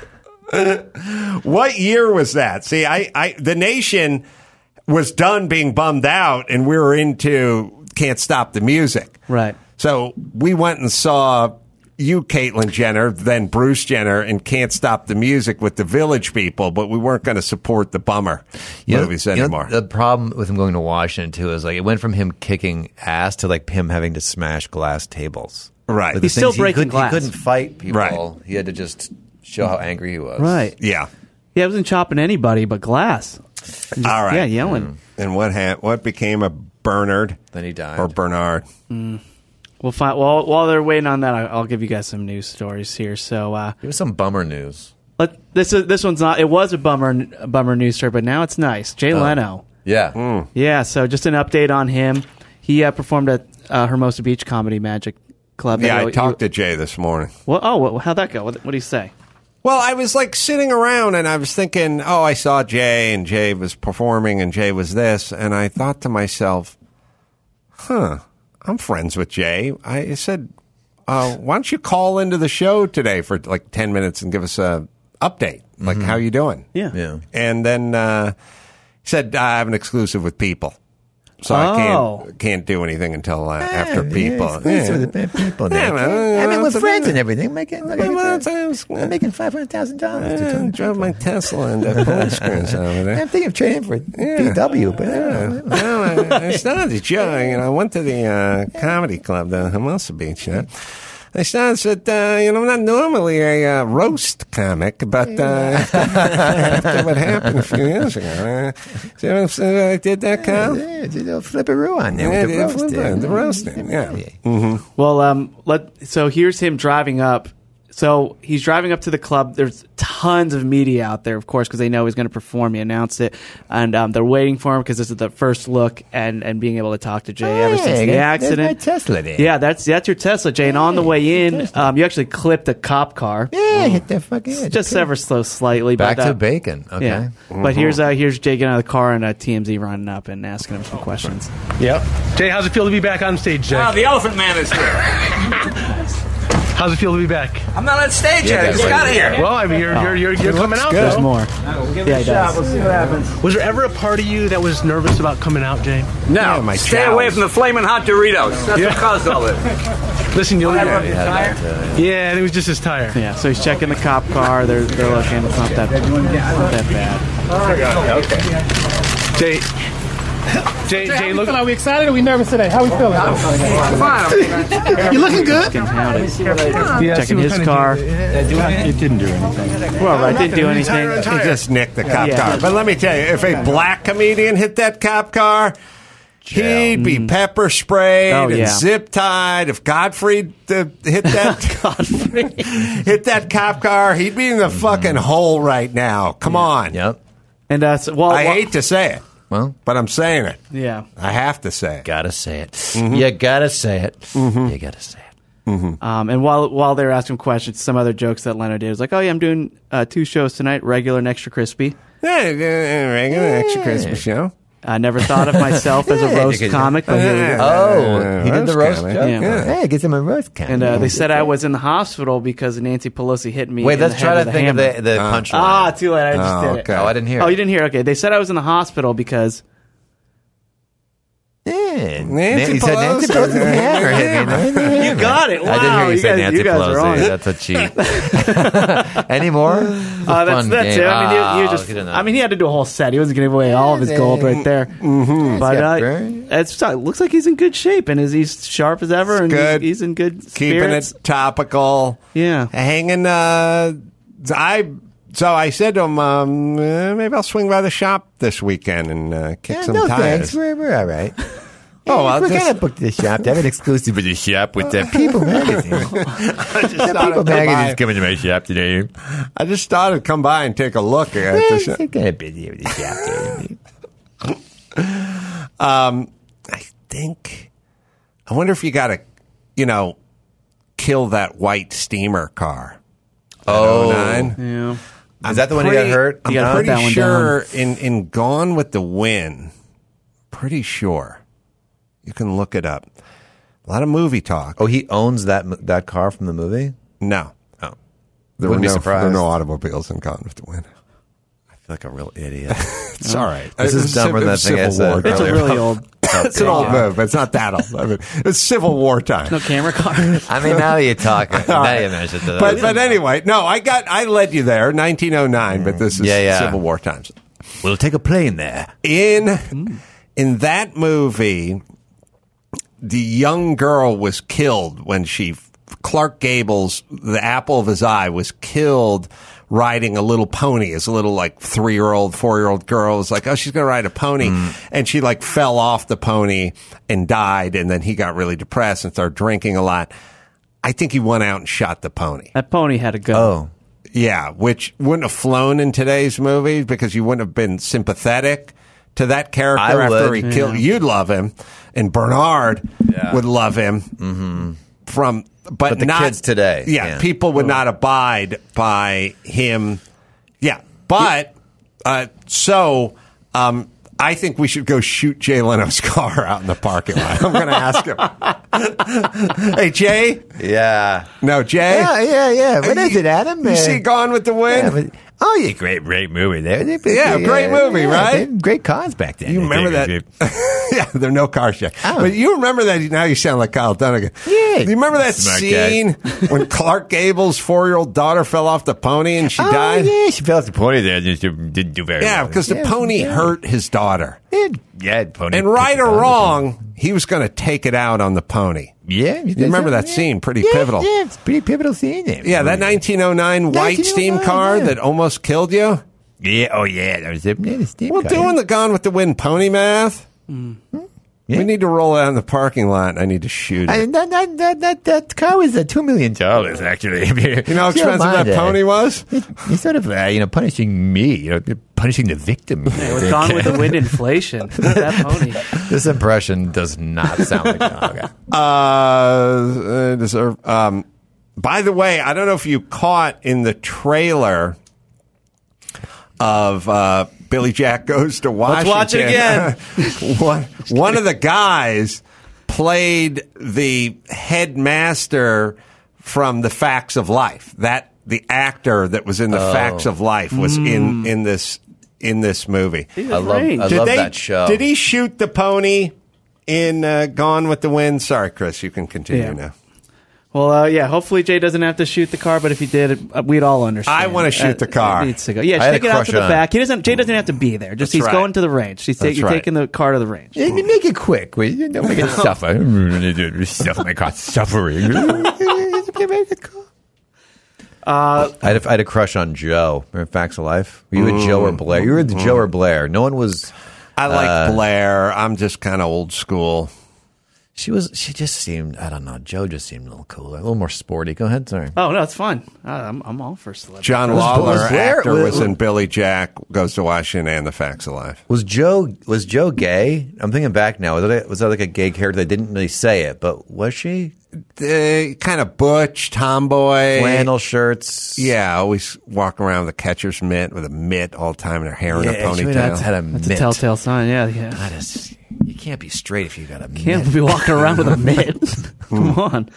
What year was that? See, I, I, the nation was done being bummed out, and we were into Can't Stop the Music. Right. So we went and saw you, Caitlyn Jenner, then Bruce Jenner, and Can't Stop the Music with the Village People, but we weren't going to support the bummer You know- movies you know, anymore. the problem with him going to Washington too is like it went from him kicking ass to like him having to smash glass tables. Right. Like, He's the still things he breaking couldn't- glass. He couldn't fight people. Right. He had to just show how angry he was. Right. Yeah. Yeah, I wasn't chopping anybody but glass. Just, All right. Yeah, yelling. And what ha- what became of Bernard? Then he died. Or Bernard? We'll find. Well, while they're waiting on that, I- I'll give you guys some news stories here. So, uh, Give us some bummer news. let, this is this one's not. It was a bummer a bummer news story, but now it's nice. Jay Oh. Leno. Yeah. Yeah. So just an update on him. He uh, performed at uh, Hermosa Beach Comedy Magic Club. Yeah, I You- talked to Jay this morning. Well, oh, well, how'd that go? What what did he say? Well, I was like sitting around and I was thinking, oh, I saw Jay and Jay was performing and Jay was this. And I thought to myself, huh, I'm friends with Jay. I said, uh, why don't you call into the show today for like ten minutes and give us a update? Like, how you doing? Yeah. Yeah. And then uh, he said, I have an exclusive with People. So I Oh. can't can't do anything until uh, after People. Exclusive with people Yeah, now. well, I mean, with that's friends a- and everything. Making, look, I Well, get it's- the- I'm making five hundred thousand dollars. I drove my Tesla into police cars over there. I'm thinking of trading for B W, but I don't know. No, I, I started the show. You know, I went to the uh, comedy club, the Hermosa Beach. You know. I started said, uh, you know, I'm not normally a uh, roast comic, but uh, after, after what happened a few years ago, uh, so, so I did that, Kyle. Yeah, did a flipperoo on there Yeah, with the yeah, roast. flip- there. the roasting, yeah. Mm-hmm. Well, um, let so here's him driving up. So he's driving up to the club. There's tons of media out there, of course, because they know he's going to perform. He announced it, and um, they're waiting for him because this is the first look and, and being able to talk to Jay ever Hey, since the that's- that's accident. my Tesla there. Yeah, that's that's your Tesla, Jay. And on the way in, um, you actually clipped a cop car. Yeah, hit that fucking edge. Just ever so slightly. Back but, to uh, bacon. Okay. Yeah, but here's uh, here's Jay getting out of the car and uh, T M Z running up and asking him some questions. Yep. Jay, how's it feel to be back on stage, Jay? Wow, the Elephant Man is here. How's it feel to be back? I'm not on stage yet. I just got here. Well, I mean, you're you're you're, you're It coming looks out. good. though. There's more. We'll give Yeah, it a he shot. does. We'll see what happens. Was there ever a part of you that was nervous about coming out, Jay? No, Yeah, my stay jowls. away from the flaming hot Doritos. That's what caused all this. Listen, you'll Whatever. yeah, Tire? yeah, I think it was just his tire. Yeah, so he's checking the cop car. They're they're looking. It's not that it's not that bad. Jay, Jay, Jay, look. Are we excited or are we nervous today? How we feeling? Fine. You looking good? Asking how to- Yeah, see checking what his kind of car. Jay- It didn't do anything. Well, right, didn't do anything. He just nicked the cop Yeah. car. But let me tell you, if a black comedian hit that cop car, he'd be pepper sprayed Oh, and yeah. zip tied. If Godfrey uh, hit that Godfrey. hit that cop car, he'd be in the fucking hole right now. Come on. Yep. And uh, so, well, I well- hate to say it, Well, but I'm saying it. yeah. I have to say it. gotta say it. You gotta say it. You gotta say it. Um, and while while they were asking questions, some other jokes that Leno did was like, "Oh yeah, I'm doing uh, two shows tonight, regular and extra crispy." Yeah, uh, regular extra Christmas show. I never thought of myself as a Yeah, roast because- comic, but here we go. Oh, he did the roast comic. joke? Yeah. Hey, get him a roast comic. And uh, they said I was in the hospital because Nancy Pelosi hit me. Wait, in let's the try head to with a think of hammer. the, the punchline. Ah, too late. I just Oh, did okay. it. Oh, I didn't hear Oh, it. you didn't hear? Okay, they said I was in the hospital because. Yeah. Nancy he said Nancy Pelosi. Pelosi's hammer hit me. You got it. Wow, I didn't hear you, you say guys, Nancy you guys Pelosi. are on it. That's a cheat. Any more? Uh, that's that's it. I mean, he, he was just. I mean, he had to do a whole set. He wasn't giving away all of his gold right there. Mm-hmm. But got uh, very- it's, it looks like he's in good shape and is he's sharp as ever and good. he's, he's in good Keeping spirits. it topical. Yeah. Hanging. Uh, I so I said to him, um, eh, maybe I'll swing by the shop this weekend and uh, kick Yeah, some no tires. thanks. We're, we're all right. Oh, well, we're just- kind of booked the shop. They have an exclusive with the shop with the People magazine. I just The thought People I'd come by. magazine's coming to my shop today. I just thought I'd come by and take a look at Well, the shop. it's kind of busy with the shop today. Um, I think. I wonder if you got to, you know, kill that white steamer car. Oh. oh nine. Yeah. Is that the one you got hurt? I'm You gotta put pretty that one sure in, in Gone with the Wind, pretty sure. You can look it up. A lot of movie talk. Oh, he owns that that car from the movie? No. Oh. There were, Wouldn't be no, surprised. there were no automobiles in Gone with the Wind. I feel like a real idiot. It's all right. This It is was dumber civ- than it that was thing I Civil said War It's a time. really old. It's an old move, but it's not that old. I mean, it's Civil War time. No camera car. I mean, now you talk. Now right. you mentioned it. But but anyway, no, I got I led you there, nineteen oh nine. But this is Yeah, yeah. Civil War times. We'll take a plane there. In in that movie, the young girl was killed when she Clark Gable's the apple of his eye was killed riding a little pony as a little like three year old, four year old girl was like, oh, she's going to ride a pony. And she like fell off the pony and died. And then he got really depressed and started drinking a lot. I think he went out and shot the pony. That pony had to go. Oh. Yeah, which wouldn't have flown in today's movies because you wouldn't have been sympathetic to that character I after would. he killed. Yeah. You'd love him, and Bernard Yeah. would love him. Mm-hmm. From but, But the not, kids today, yeah, yeah. people would not abide by him. Yeah, but uh, so um, I think we should go shoot Jay Leno's car out in the parking lot. I'm going to ask him. Hey, Jay. Yeah. No, Jay. Yeah, yeah, yeah. What Hey, is it, Adam? You Uh, see Gone with the Wind? Yeah, but, oh, yeah, great, great movie. They, they, they, Yeah, great movie, yeah, right? they had great cars back then. You They remember did. that? Yeah, there are no cars yet. Oh. But you remember that? Now you sound like Kyle Dunnigan. Yeah. You remember that Smart scene when Clark Gable's four-year-old daughter fell off the pony and she Oh, died? yeah, she fell off the pony there. Just didn't do very Yeah, well. because the Yeah, pony yeah. hurt his daughter. Yeah, yeah, pony. And right or pony. wrong, he was going to take it out on the pony. Yeah. You remember that scene? Pretty yeah, pivotal. Yeah, it's a pretty pivotal scene there. Yeah, that nineteen oh nine white steam nineteen oh nine, car yeah. that almost killed you. Yeah, oh, yeah. That was the, yeah, the steam We're car. doing the Gone with the Wind pony math. Yeah. We need to roll out in the parking lot. I need to shoot it. I, that, that, that, that, that car was uh, two million dollars, actually. You know how expensive that pony was? You're sort of, uh, you know, punishing me. You know, you're punishing the victim. Hey, with Gone with the Wind inflation. That pony. This impression does not sound like that. Okay. Uh, uh, deserve. Um, by the way, I don't know if you caught in the trailer of uh, Billy Jack Goes to Washington. watch it again. one, one of the guys played the headmaster from The Facts of Life. That the actor that was in The Oh. Facts of Life was in in this in this movie. He was I love, great. I Did love they- that show. Did he shoot the pony in uh, Gone with the Wind? Sorry, Chris, you can continue Yeah. now. Well, uh, yeah. Hopefully, Jay doesn't have to shoot the car. But if he did, uh, we'd all understand. I wanna shoot Uh, the car. It needs to go. Yeah, I had take a it out crush to the on back. He doesn't. Jay doesn't have to be there. Just That's he's right. going to the range. He's ta- That's you're right. taking the car to the range. Yeah, you make it quick. Wait, you don't make it suffer. Stuff my car suffering. Uh, I had, a, I had a crush on Joe. Remember Facts of Life? Were you with Joe or Blair? You were with Joe or Blair. No one was. I like uh, Blair. I'm just kind of old school. She was. She just seemed. I don't know. Joe just seemed a little cooler, a little more sporty. Go ahead, sorry. oh no, it's fun. Uh, I'm I'm all for celebrity. John Was- Lawler, was Blair- actor, was- was in Billy Jack Goes to Washington and The Facts of Life. Was Joe was Joe gay? I'm thinking back now. Was that, was that like a gay character? They didn't really say it, but was she? uh, kind of butch, tomboy. Flannel shirts. Yeah, always walking around with a catcher's mitt, with a mitt all the time, and her hair in Yeah, a ponytail. that's had a That's mitt. a telltale sign. Yeah, yeah. That is, you can't be straight if you got a Can't mitt. be walking around with a mitt. Come on.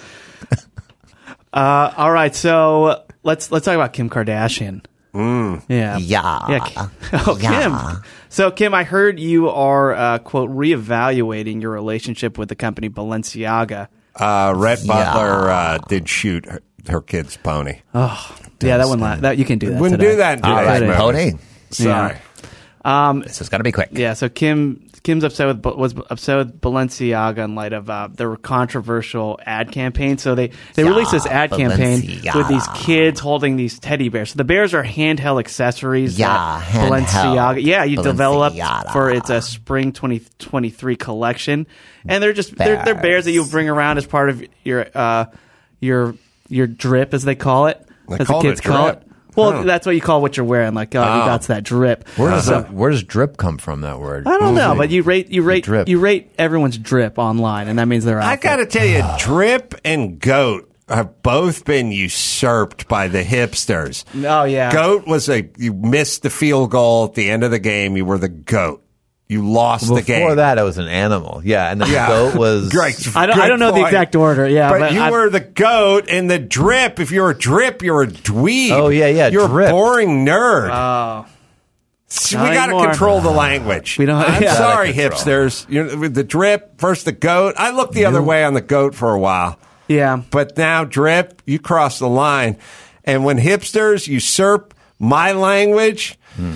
Uh, all right, so let's let's talk about Kim Kardashian. Mm. Yeah, Yeah. yeah. Ki- Oh, Yeah. Kim. So, Kim, I heard you are uh, quote reevaluating your relationship with the company Balenciaga. Uh, Rhett Butler uh, did shoot her, her kid's pony. Oh, yeah, that one. La- that you can do that. Wouldn't today. do that in All today's right, movie. Pony. Sorry. Um, This has got to be quick. Yeah, so Kim Kim's upset with was upset with Balenciaga in light of uh, their controversial ad campaign. So they they Yeah, released this ad campaign Balenciaga. with these kids holding these teddy bears. So the bears are handheld accessories. Yeah, that handheld. Balenciaga. Yeah, you developed Balenciaga. for its a spring twenty twenty-three collection, and they're just they're, they're bears that you bring around as part of your uh your your drip, as they call it. They as call the it kids a call drip? it. Well, Huh. that's what you call what you're wearing. Like, oh, you Oh. got that drip. Where does So- that, where does drip come from? That word. I don't know, but you rate you rate drip. you rate everyone's drip online, and that means they're. I outfit. got to tell you, Drip and Goat have both been usurped by the hipsters. Oh yeah, Goat was a you missed the field goal at the end of the game. You were the goat. You lost Before the game. that, I was an animal. Yeah, and the Yeah. goat was Great. I don't. Good I don't know the point. exact order. Yeah, but, but, you I, were the goat and the drip. If you're a drip, you're a dweeb. Oh, yeah, yeah, You're drip. a boring nerd. Oh, See, not we got to anymore. control the language. We don't- I'm yeah. sorry, Gotta control. hipsters. You're, with the drip versus the goat. I looked the other way on the goat for a while. yeah. But now, Drip, you cross the line. And when hipsters usurp my language,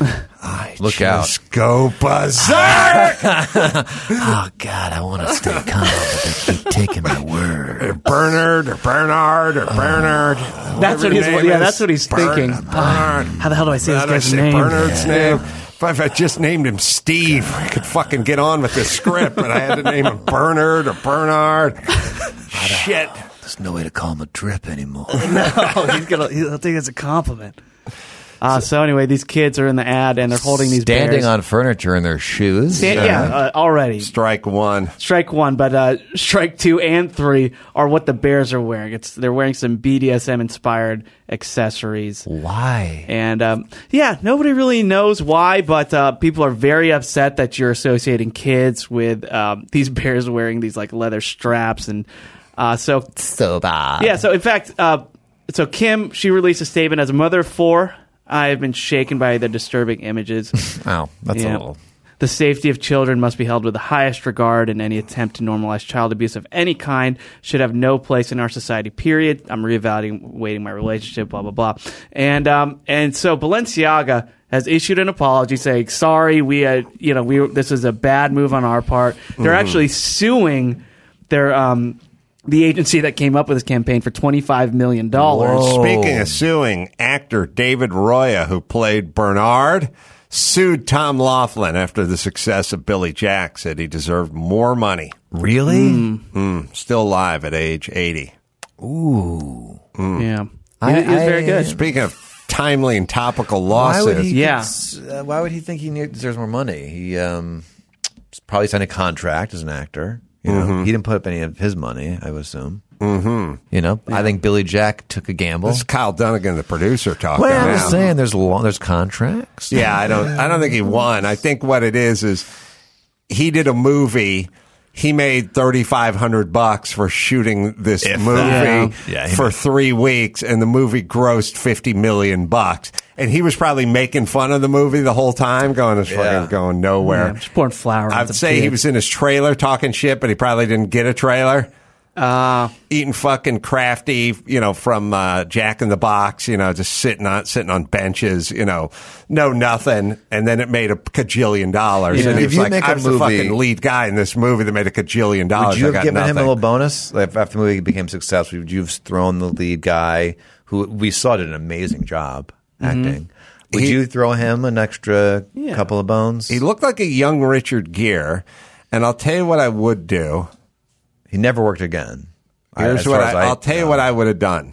I Look just out. go berserk. Oh God, I want to stay calm, but they keep taking my word. or Bernard or Bernard or Bernard. That's what he's. Whatever your Yeah, name that's is. what he's Bern- thinking. Bernard. How the hell do I say How this do I guy's say name? Bernard's name? If I, if I just named him Steve, I could fucking get on with this script, but I had to name him Bernard or Bernard. Shit. There's no way to call him a drip anymore. No, he's gonna. He'll think it's a compliment. Uh, so anyway, these kids are in the ad and they're holding these Standing bears. on furniture in their shoes. Stand- yeah, uh, already. Strike one. Strike one, but uh, strike two and three are what the bears are wearing. It's they're wearing some B D S M inspired accessories. Why? And um, yeah, nobody really knows why, but uh, people are very upset that you're associating kids with um, these bears wearing these like leather straps, and uh, so So bad. yeah. So in fact, uh, so Kim, she released a statement as a mother of four. I've been shaken by the disturbing images. Wow, that's Yeah. a little. The safety of children must be held with the highest regard, and any attempt to normalize child abuse of any kind should have no place in our society, period. I'm reevaluating my relationship, blah, blah, blah. And um, and so Balenciaga has issued an apology saying, sorry, we, uh, you know, we this is a bad move on our part. They're Mhm. actually suing their um, the agency that came up with this campaign for twenty-five million dollars. Speaking of suing, actor David Roya, who played Bernard, sued Tom Laughlin after the success of Billy Jack, said he deserved more money. Really? Mm. Mm, still alive at age eighty. Ooh. Mm. Yeah. I- he, he was very I- good. Speaking of timely and topical Why lawsuits, would he? Yeah. think- uh, why would he think he need- deserves more money? He um, probably signed a contract as an actor. You know, Mhm. he didn't put up any of his money. I would assume. Mm-hmm. You know, I think Billy Jack took a gamble. This is Kyle Dunnigan, the producer, talking Well, I'm now. just saying, there's long, there's contracts. Yeah, I don't. I don't think he won. I think what it is is he did a movie. He made thirty five hundred bucks for shooting this If movie that. Yeah, he for made- three weeks, and the movie grossed fifty million bucks. And he was probably making fun of the movie the whole time, going, "It's Yeah. fucking going nowhere." Yeah, just pouring flour. on I'd some say he kid. was in his trailer talking shit, but he probably didn't get a trailer. Uh, Eating fucking crafty, you know, from uh, Jack in the Box, you know, just sitting on sitting on benches, you know, no nothing, and then it made a cajillion dollars. Yeah. And he If was you like, make a "I was the movie- fucking lead guy in this movie that made a cajillion dollars." Would you I have got given him a nothing." little bonus like, after the movie became successful? Would you have thrown the lead guy, who we saw did an amazing job acting? Would He- you throw him an extra Yeah. couple of bones? He looked like a young Richard Gere, and I'll tell you what I would do. He never worked again. I- Here's as what far as I, I'll tell you know. what I would have done.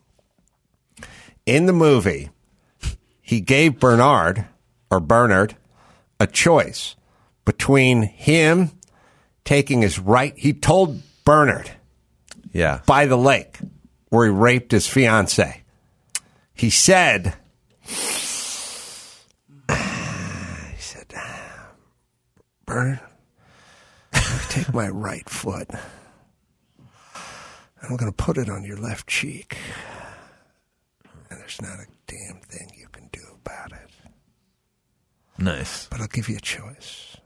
In the movie, he gave Bernard or Bernard a choice between him taking his right. He told Bernard, Yeah. by the lake where he raped his fiancée. He said, he said, Bernard, take my right foot. I'm going to put it on your left cheek. And there's not a damn thing you can do about it. Nice. But I'll give you a choice.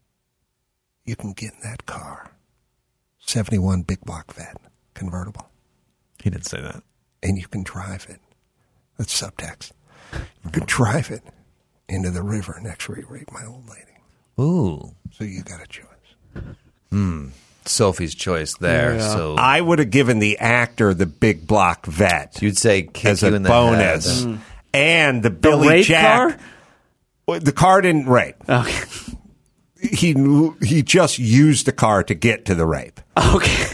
You can get in that car. seventy-one big block Vet, convertible. He didn't say that. And you can drive it. That's subtext. You can drive it into the river next where you raped my old lady. Ooh. So you got a choice. Hmm. Sophie's choice there. Yeah. So I would have given the actor the big block Vet. You'd say kick as you a in the bonus. head. Mm. And the The Billy rape Jack. Car? The car didn't rape. Okay. He he just used the car to get to the rape. Okay.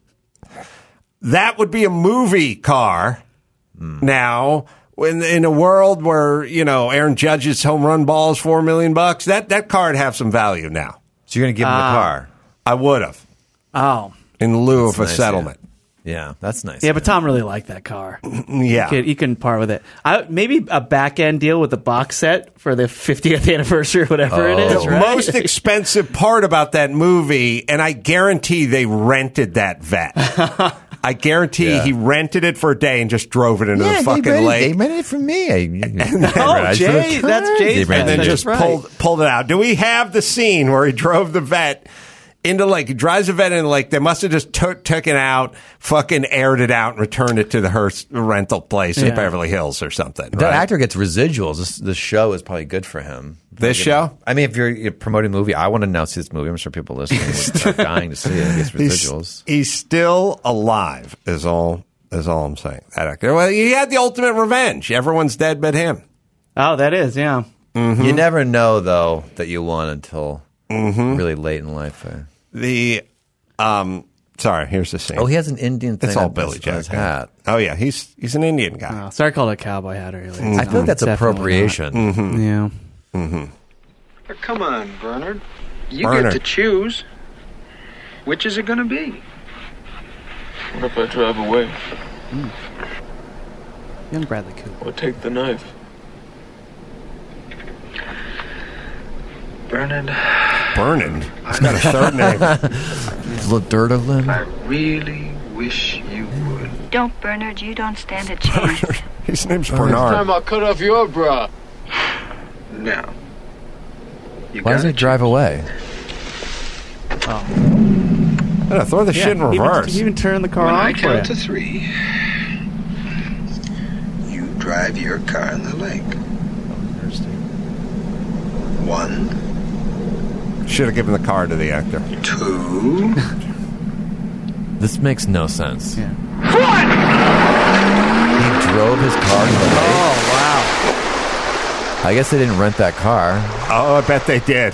That would be a movie car. Mm. Now, in in a world where, you know, Aaron Judge's home run ball is four million bucks, that that car would have some value now. So you're going to give him the Ah. car? I would have. Oh. In lieu That's of a nice, settlement. Yeah. yeah, that's nice. Yeah, but Tom really liked that car. Yeah. You could, you can part with it. I, maybe a back end deal with the box set for the fiftieth anniversary or whatever it is. The Right? most expensive part about that movie, and I guarantee they rented that Vet. I guarantee Yeah. he rented it for a day and just drove it into Yeah, the fucking they rented, lake. They rented it from me. I, No, Jay, that's Jay's and then That's just right. pulled pulled it out. Do we have the scene where he drove the Vet into the lake? He drives the Vet into the lake. They must have just took took it out, fucking aired it out, and returned it to the Hearst rental place in Yeah. Beverly Hills or something. That right? actor gets residuals. This, this show is probably good for him. This Like, show? I mean, if you're, you're promoting a movie, I want to now see this movie. I'm sure people listening are dying to see it. He gets He's, residuals. he's still alive. Is all. Is all I'm saying. That actor. Well, he had the ultimate revenge. Everyone's dead but him. Oh, that is, yeah. Mm-hmm. You never know, though, that you won until Mm-hmm. really late in life. uh. The um. Sorry. Here's the scene. Oh, he has an Indian thing It's all on Billy his, on his Jack hat. Oh yeah, he's he's an Indian guy. Oh, sorry, I called it a cowboy hat earlier. Mm. I feel like that's Definitely appropriation. not. Mm-hmm. Yeah. Mm-hmm. But come on, Bernard. You Bernard. get to choose. Which is it going to be? What if I drive away? Young Bradley Cooper. Or take the knife? Bernard, Bernard. He's got a third name. Little dirt of him. I really wish you would. Don't, Bernard. You don't stand a chance. His name's Next Bernard. time I'll cut off your bra. Now. You Why does he gotta drive away? Oh. Yeah, throw the Yeah, shit in even- reverse. Even, turn the car When on I for count you. to three, you drive your car in the lake. One, Should have given the car to the actor. two, This makes no sense. Yeah. He drove his car to the lake. Oh, wow. I guess they didn't rent that car. Oh, I bet they did.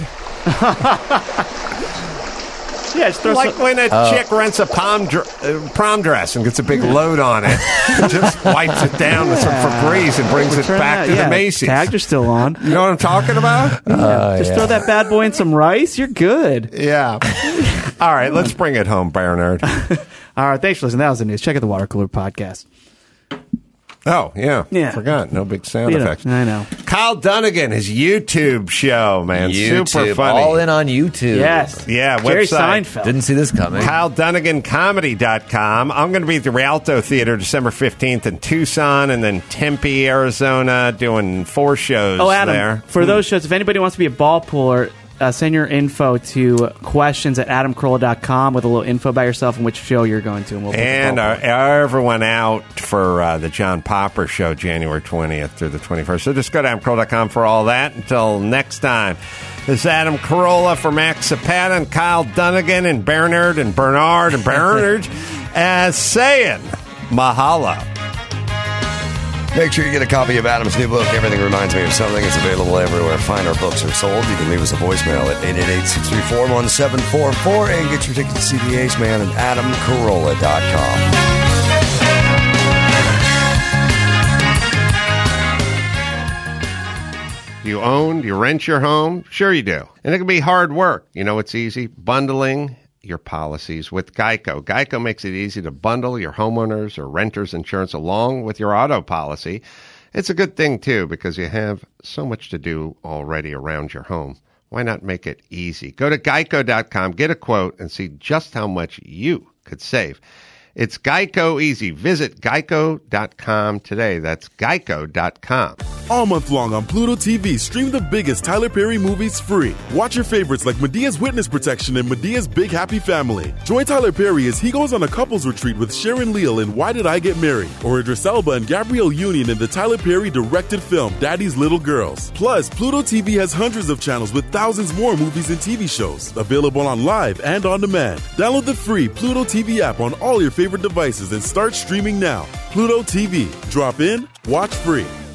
Yeah, just throw Like some, when a Oh. chick rents a prom, dr- uh, prom dress and gets a big load on it, just wipes it down with some Febreze and brings it Return back that. to Yeah, the Macy's. Tags are still on. You know what I'm talking about? Uh, Just yeah. throw that bad boy in some rice. You're good. Yeah. All right, let's bring it home, Bernard. All right, thanks for listening. That was the news. Check out the Water Cooler podcast. Oh, yeah. Yeah. Forgot. No big sound You know, effects. I know. Kyle Dunnigan, his YouTube show, man. YouTube, Super funny. all in on YouTube. Yes. Yeah, Jerry website. Seinfeld. Didn't see this coming. Kyle Dunnigan Comedy dot com. I'm going to be at the Rialto Theater December fifteenth in Tucson and then Tempe, Arizona, doing four shows Oh, Adam, there. for those shows, if anybody wants to be a ball puller, uh, send your info to questions at adam carolla dot com with a little info about yourself and which show you're going to. And, we'll pick a And ball uh, puller. everyone out for uh, the John Popper show January twentieth through the twenty-first. So just go to adam carolla dot com for all that. Until next time, this is Adam Carolla for Max Zapata and Kyle Dunnigan and Bernard and Bernard and Bernard as saying mahalo. Make sure you get a copy of Adam's new book, Everything Reminds Me of Something. It's available everywhere finer books are sold. You can leave us a voicemail at eight eight eight, six three four, one seven four four and get your tickets to see the Ace Man at adam carolla dot com. You own, you rent your home? Sure you do. And it can be hard work. You know it's easy? Bundling your policies with Geico. Geico makes it easy to bundle your homeowners or renters insurance along with your auto policy. It's a good thing, too, because you have so much to do already around your home. Why not make it easy? Go to geico dot com, get a quote, and see just how much you could save. It's Geico Easy. Visit geico dot com today. That's geico dot com. All month long on Pluto T V, stream the biggest Tyler Perry movies free. Watch your favorites like Medea's Witness Protection and Medea's Big Happy Family. Join Tyler Perry as he goes on a couples retreat with Sharon Leal in Why Did I Get Married? Or Idris Elba and Gabrielle Union in the Tyler Perry directed film Daddy's Little Girls. Plus, Pluto T V has hundreds of channels with thousands more movies and T V shows. Available on live and on demand. Download the free Pluto T V app on all your favorite devices and start streaming now. Pluto T V. Drop in, watch free.